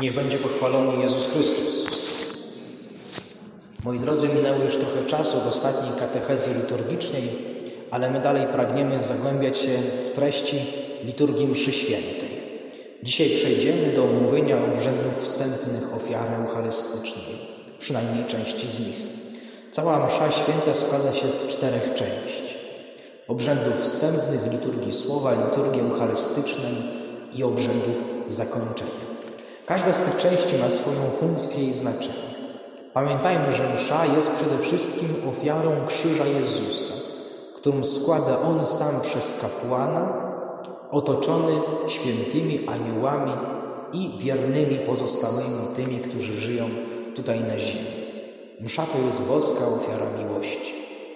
Niech będzie pochwalony Jezus Chrystus. Moi drodzy, minęło już trochę czasu od ostatniej katechezy liturgicznej, ale my dalej pragniemy zagłębiać się w treści liturgii mszy świętej. Dzisiaj przejdziemy do omówienia obrzędów wstępnych ofiary eucharystycznej, przynajmniej części z nich. Cała msza święta składa się z 4 części. Obrzędów wstępnych, liturgii słowa, liturgii eucharystycznej i obrzędów zakończenia. Każda z tych części ma swoją funkcję i znaczenie. Pamiętajmy, że msza jest przede wszystkim ofiarą krzyża Jezusa, którą składa On sam przez kapłana, otoczony świętymi aniołami i wiernymi pozostałymi tymi, którzy żyją tutaj na ziemi. Msza to jest boska ofiara miłości.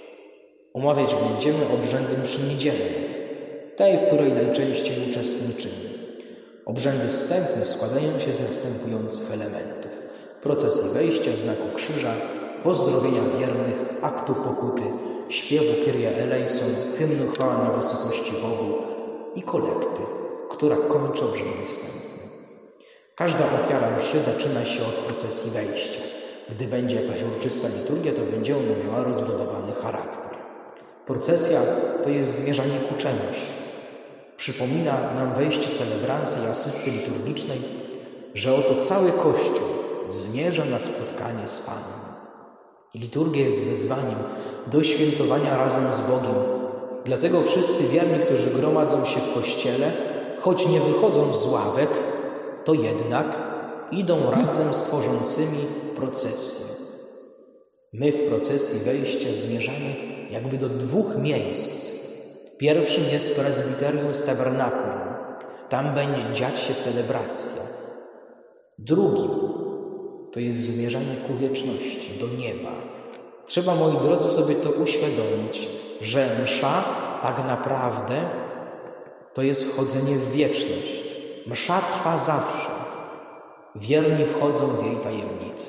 Omawiać będziemy obrzędy mszy niedzielnej, tej, w której najczęściej uczestniczymy. Obrzędy wstępne składają się z następujących elementów: procesji wejścia, znaku krzyża, pozdrowienia wiernych, aktu pokuty, śpiewu Kyrie eleison, hymnu Chwała na wysokości Bogu i kolekty, która kończy obrzędy wstępne. Każda ofiara mszy zaczyna się od procesji wejścia. Gdy będzie jakaś uroczysta liturgia, to będzie ona miała rozbudowany charakter. Procesja to jest zmierzanie ku czemuś. Przypomina nam wejście celebransa i asysty liturgicznej, że oto cały Kościół zmierza na spotkanie z Panem. I liturgia jest wezwaniem do świętowania razem z Bogiem. Dlatego wszyscy wierni, którzy gromadzą się w Kościele, choć nie wychodzą z ławek, to jednak idą razem z tworzącymi procesję. My w procesji wejścia zmierzamy jakby do 2 miejsc. Pierwszym jest prezbiterium z tabernakulum. Tam będzie dziać się celebracja. Drugim to jest zmierzanie ku wieczności, do nieba. Trzeba, moi drodzy, sobie to uświadomić, że msza tak naprawdę to jest wchodzenie w wieczność. Msza trwa zawsze. Wierni wchodzą w jej tajemnicę.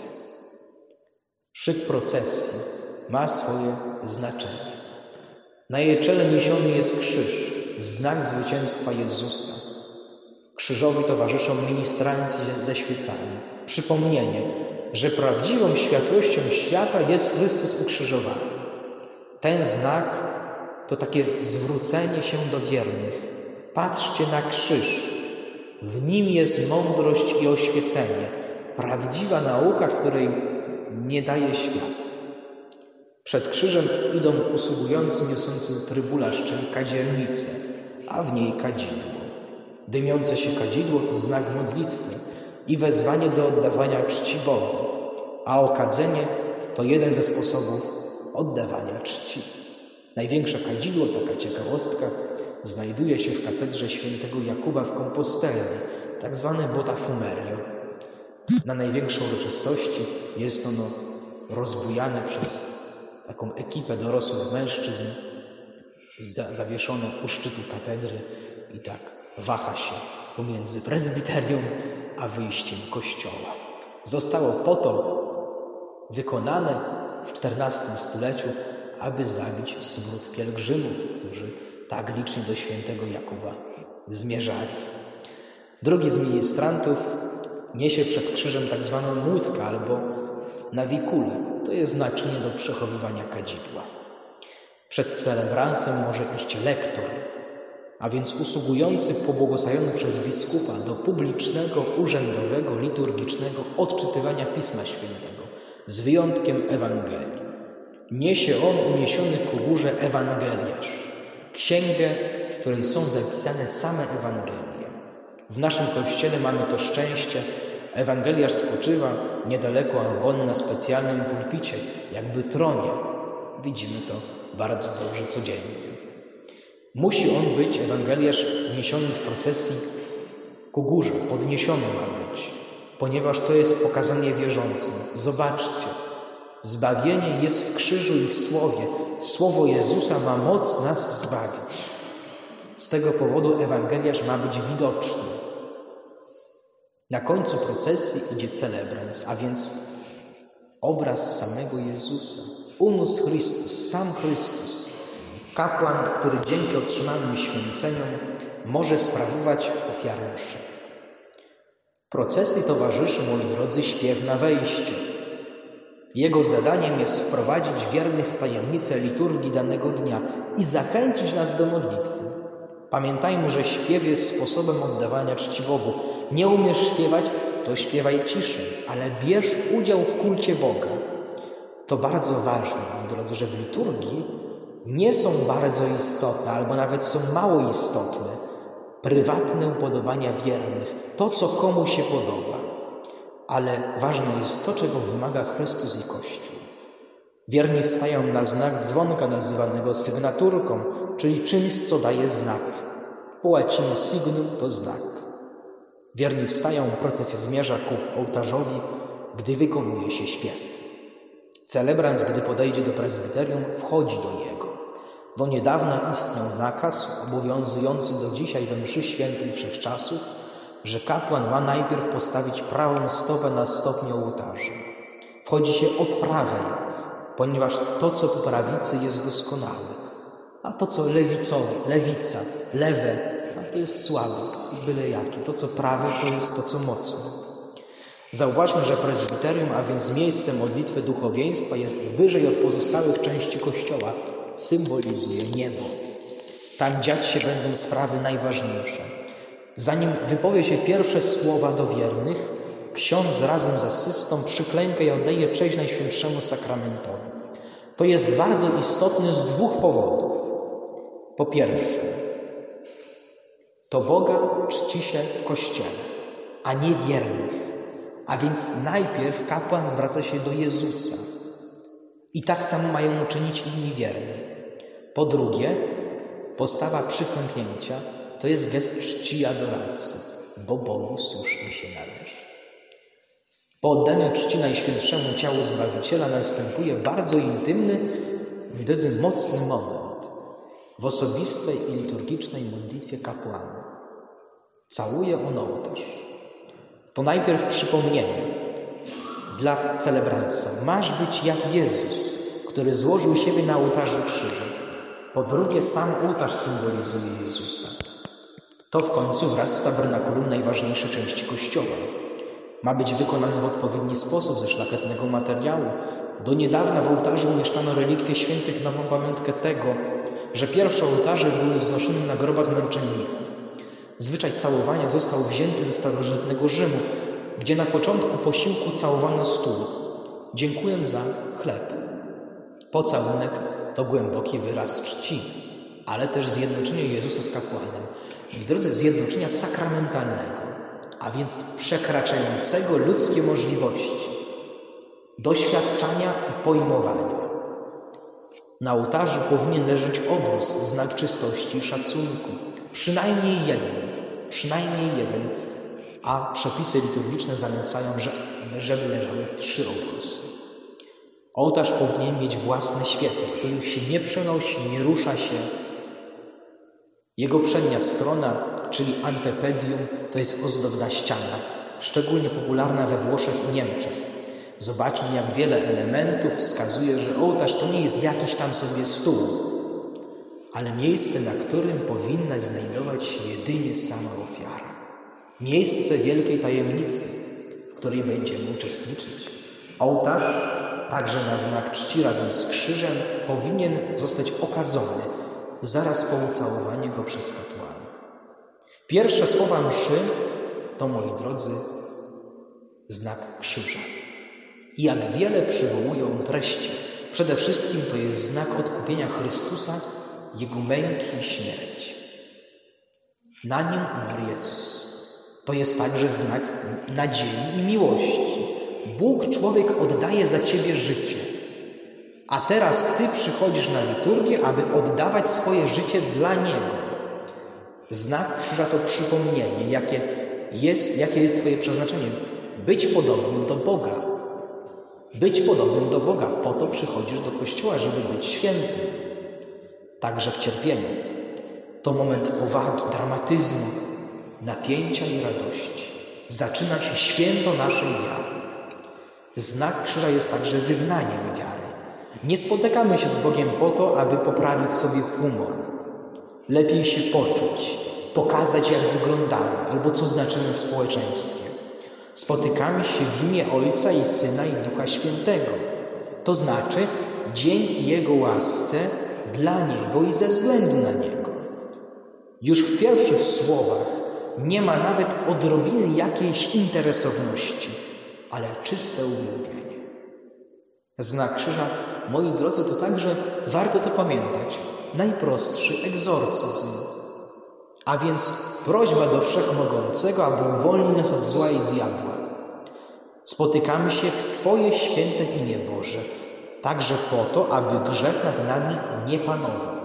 Szyk procesji ma swoje znaczenie. Na jej czele niesiony jest krzyż, znak zwycięstwa Jezusa. Krzyżowi towarzyszą ministranci ze świecami. Przypomnienie, że prawdziwą światłością świata jest Chrystus ukrzyżowany. Ten znak to takie zwrócenie się do wiernych. Patrzcie na krzyż. W nim jest mądrość i oświecenie. Prawdziwa nauka, której nie daje świat. Przed krzyżem idą usługujący niosący trybularz, czyli kadzielnicę, a w niej kadzidło. Dymiące się kadzidło to znak modlitwy i wezwanie do oddawania czci Bogu, a okadzenie to jeden ze sposobów oddawania czci. Największe kadzidło, taka ciekawostka, znajduje się w katedrze świętego Jakuba w Komposteli, tak zwane botafumerio. Na największe uroczystości jest ono rozbujane przez taką ekipę dorosłych mężczyzn, zawieszone u szczytu katedry i tak waha się pomiędzy prezbiterium a wyjściem kościoła. Zostało po to wykonane w XIV stuleciu, aby zabić smród pielgrzymów, którzy tak licznie do świętego Jakuba zmierzali. Drugi z ministrantów niesie przed krzyżem tak zwaną młódkę albo nawikulę. To jest naczynie do przechowywania kadzidła. Przed celebransem może iść lektor, a więc usługujący pobłogosławiony przez biskupa do publicznego, urzędowego, liturgicznego odczytywania Pisma Świętego, z wyjątkiem Ewangelii. Niesie on uniesiony ku górze Ewangeliarz, księgę, w której są zapisane same Ewangelie. W naszym Kościele mamy to szczęście. Ewangeliarz spoczywa niedaleko ambon na specjalnym pulpicie, jakby tronie. Widzimy to bardzo dobrze codziennie. Musi on być, Ewangeliarz, niesiony w procesji ku górze, podniesiony ma być, ponieważ to jest pokazanie wierzącym. Zobaczcie, zbawienie jest w krzyżu i w Słowie. Słowo Jezusa ma moc nas zbawić. Z tego powodu Ewangeliarz ma być widoczny. Na końcu procesji idzie celebrans, a więc obraz samego Jezusa. Unus Christus, sam Chrystus. Kapłan, który dzięki otrzymanym święceniom może sprawować ofiarę mszy. Procesji towarzyszy, moi drodzy, śpiew na wejście. Jego zadaniem jest wprowadzić wiernych w tajemnicę liturgii danego dnia i zachęcić nas do modlitwy. Pamiętajmy, że śpiew jest sposobem oddawania czci Bogu. Nie umiesz śpiewać, to śpiewaj ciszej, ale bierz udział w kulcie Boga. To bardzo ważne, moi drodzy, że w liturgii nie są bardzo istotne, albo nawet są mało istotne prywatne upodobania wiernych, to, co komu się podoba. Ale ważne jest to, czego wymaga Chrystus i Kościół. Wierni wstają na znak dzwonka nazywanego sygnaturką, czyli czymś, co daje znak. Po łacinie signum to znak. Wierni wstają, procesja zmierza ku ołtarzowi, gdy wykonuje się śpiew. Celebrant, gdy podejdzie do prezbyterium, wchodzi do niego. Do niedawna istniał nakaz, obowiązujący do dzisiaj we mszy świętej wszechczasów, że kapłan ma najpierw postawić prawą stopę na stopniu ołtarza. Wchodzi się od prawej, ponieważ to, co po prawicy, jest doskonałe, a to, co lewica, lewe, a to jest słabe i byle jakie. To, co prawe, to jest to, co mocne. Zauważmy, że prezbyterium, a więc miejsce modlitwy duchowieństwa, jest wyżej od pozostałych części Kościoła. Symbolizuje niebo. Tam dziać się będą sprawy najważniejsze. Zanim wypowie się pierwsze słowa do wiernych, ksiądz razem z asystą przyklęka i oddaje cześć Najświętszemu Sakramentowi. To jest bardzo istotne z dwóch powodów. Po pierwsze, to Boga czci się w Kościele, a nie wiernych. A więc najpierw kapłan zwraca się do Jezusa. I tak samo mają uczynić inni wierni. Po drugie, postawa przyklęknięcia to jest gest czci i adoracji, bo Bogu słusznie się należy. Po oddaniu czci Najświętszemu Ciału Zbawiciela następuje bardzo intymny, moi drodzy, mocny moment w osobistej i liturgicznej modlitwie kapłana. Całuje on ołtarz. To najpierw przypomnienie dla celebransa. Masz być jak Jezus, który złożył siebie na ołtarzu krzyża. Po drugie, sam ołtarz symbolizuje Jezusa. To w końcu wraz z tabernakulum najważniejsze części Kościoła. Ma być wykonany w odpowiedni sposób ze szlachetnego materiału. Do niedawna w ołtarzu umieszczano relikwie świętych na pamiątkę tego, że pierwsze ołtarze były wznoszone na grobach męczenników. Zwyczaj całowania został wzięty ze starożytnego Rzymu, gdzie na początku posiłku całowano stół, dziękując za chleb. Pocałunek to głęboki wyraz czci, ale też zjednoczenia Jezusa z kapłanem. I drodzy, zjednoczenia sakramentalnego, a więc przekraczającego ludzkie możliwości, doświadczania i pojmowania. Na ołtarzu powinien leżeć obraz, znak czystości i szacunku. Przynajmniej jeden, a przepisy liturgiczne zalecają, żeby leżały 3 obrusy. Ołtarz powinien mieć własne świece, których się nie przenosi, nie rusza się. Jego przednia strona, czyli antepedium, to jest ozdobna ściana, szczególnie popularna we Włoszech i Niemczech. Zobaczmy, jak wiele elementów wskazuje, że ołtarz to nie jest jakiś tam sobie stół, ale miejsce, na którym powinna znajdować się jedynie sama ofiara. Miejsce wielkiej tajemnicy, w której będziemy uczestniczyć. Ołtarz, także na znak czci razem z krzyżem, powinien zostać okadzony zaraz po ucałowaniu go przez kapłana. Pierwsze słowa mszy to, moi drodzy, znak krzyża. I jak wiele przywołują treści. Przede wszystkim to jest znak odkupienia Chrystusa, Jego męki i śmierci. Na nim umarł Jezus. To jest także znak nadziei i miłości. Bóg, człowiek oddaje za ciebie życie. A teraz ty przychodzisz na liturgię, aby oddawać swoje życie dla Niego. Znak krzyża to przypomnienie, jakie jest twoje przeznaczenie. Być podobnym do Boga. Być podobnym do Boga. Po to przychodzisz do Kościoła, żeby być świętym. Także w cierpieniu. To moment powagi, dramatyzmu, napięcia i radości. Zaczyna się święto naszej wiary. Znak krzyża jest także wyznaniem wiary. Nie spotykamy się z Bogiem po to, aby poprawić sobie humor. Lepiej się poczuć, pokazać, jak wyglądamy albo co znaczymy w społeczeństwie. Spotykamy się w imię Ojca i Syna i Ducha Świętego. To znaczy dzięki Jego łasce, dla Niego i ze względu na Niego. Już w pierwszych słowach nie ma nawet odrobiny jakiejś interesowności, ale czyste uwielbienie. Znak krzyża, moi drodzy, to także, warto to pamiętać, najprostszy egzorcyzm. A więc prośba do Wszechmogącego, aby uwolnił nas od zła i diabła. Spotykamy się w Twoje święte imię Boże, także po to, aby grzech nad nami nie panował.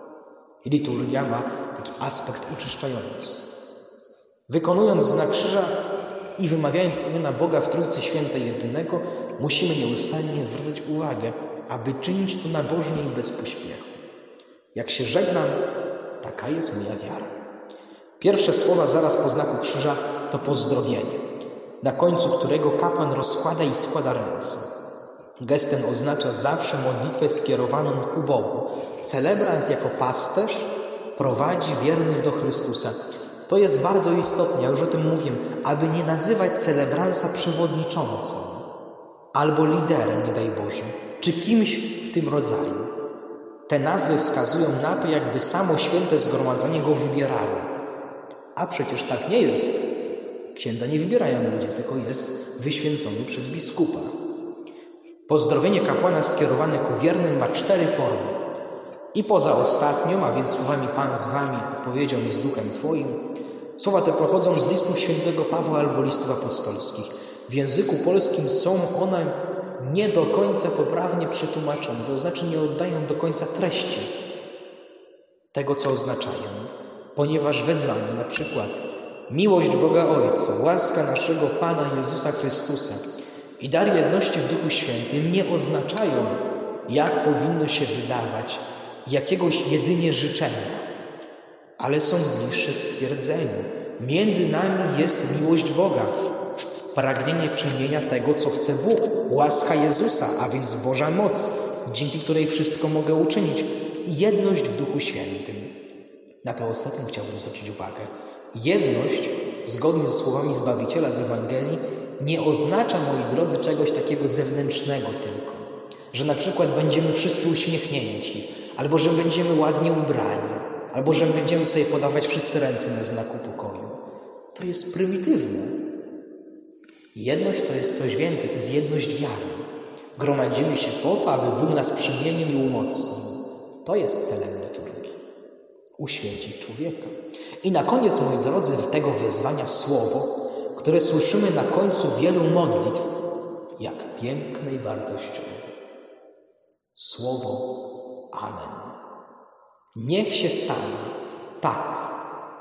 Liturgia ma taki aspekt oczyszczający. Wykonując znak krzyża i wymawiając imiona Boga w Trójcy Świętej Jedynego, musimy nieustannie zwracać uwagę, aby czynić to nabożnie i bez pośpiechu. Jak się żegnam, taka jest moja wiara. Pierwsze słowa zaraz po znaku krzyża to pozdrowienie, na końcu którego kapłan rozkłada i składa ręce. Gest ten oznacza zawsze modlitwę skierowaną ku Bogu. Celebrant jako pasterz prowadzi wiernych do Chrystusa. To jest bardzo istotne, ja już o tym mówię, aby nie nazywać celebransa przewodniczącym albo liderem, nie daj Boże, czy kimś w tym rodzaju. Te nazwy wskazują na to, jakby samo święte zgromadzenie go wybierało. A przecież tak nie jest. Księdza nie wybierają ludzie, tylko jest wyświęcony przez biskupa. Pozdrowienie kapłana skierowane ku wiernym ma 4 formy. I poza ostatnią, a więc słowami Pan z wami, odpowiedział mi z duchem Twoim, słowa te pochodzą z listów świętego Pawła albo listów apostolskich. W języku polskim są one nie do końca poprawnie przetłumaczone, to znaczy nie oddają do końca treści tego, co oznaczają, ponieważ wezwanie, na przykład miłość Boga Ojca, łaska naszego Pana Jezusa Chrystusa i dar jedności w Duchu Świętym nie oznaczają, jak powinno się wydawać, jakiegoś jedynie życzenia, ale są bliższe stwierdzeniu. Między nami jest miłość Boga, pragnienie czynienia tego, co chce Bóg, łaska Jezusa, a więc Boża moc, dzięki której wszystko mogę uczynić, i jedność w Duchu Świętym. Na to ostatnim chciałbym zwrócić uwagę. Jedność, zgodnie ze słowami Zbawiciela z Ewangelii, nie oznacza, moi drodzy, czegoś takiego zewnętrznego tylko. Że na przykład będziemy wszyscy uśmiechnięci, albo że będziemy ładnie ubrani, albo że będziemy sobie podawać wszyscy ręce na znaku pokoju. To jest prymitywne. Jedność to jest coś więcej, to jest jedność wiary. Gromadzimy się po to, aby Bóg nas przemienił i umocnił. To jest celem liturgii. Uświęcić człowieka. I na koniec, moi drodzy, tego wezwania słowo, które słyszymy na końcu wielu modlitw, jak piękne i wartościowe. Słowo Amen. Niech się stanie tak.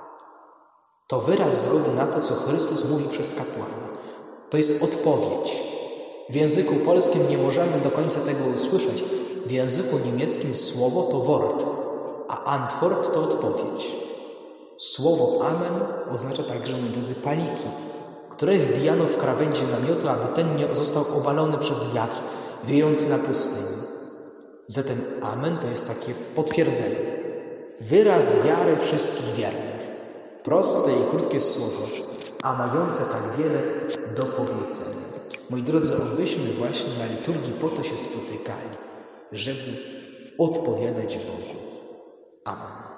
To wyraz zgody na to, co Chrystus mówi przez kapłana. To jest odpowiedź. W języku polskim nie możemy do końca tego usłyszeć. W języku niemieckim słowo to Wort, a Antwort to odpowiedź. Słowo Amen oznacza także, moi drodzy, paliki, które wbijano w krawędzie namiotu, aby ten nie został obalony przez wiatr wiejący na pustyni. Zatem Amen to jest takie potwierdzenie. Wyraz wiary wszystkich wiernych. Proste i krótkie słowo, a mające tak wiele do powiedzenia. Moi drodzy, obyśmy właśnie na liturgii po to się spotykali, żeby odpowiadać Bogu. Amen.